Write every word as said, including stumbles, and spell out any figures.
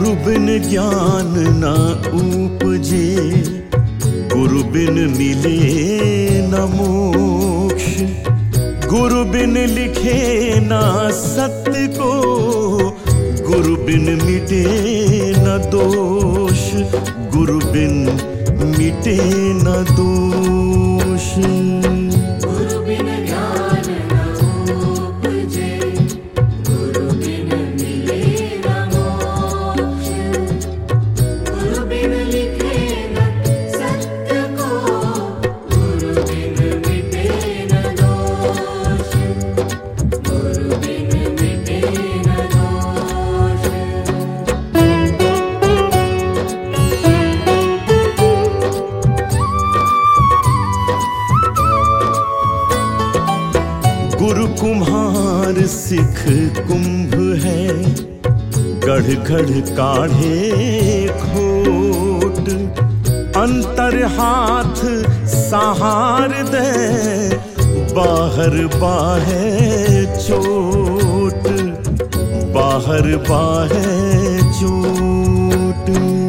गुरु बिन ज्ञान न उपजे, गुरु बिन मिले न मोक्ष। गुरु बिन लिखे न सत्य को, गुरु बिन मिटे न दोष। गुरु बिन मिटे न दोष। गुरु बिन ज्ञान न उपजे, गुरु बिन मिले न मोक्ष। गुरु बिन लिखे न सत्य को, गुरु बिन मिटे न दोष। गुरु बिन मिटे न दोष। गुरु कुम्हार सिख कुंभ है, गढ़ गढ़ काढ़े खोट। अंतर हाथ सहार दे, बाहर बाहे चोट। बाहर बाहे चोट।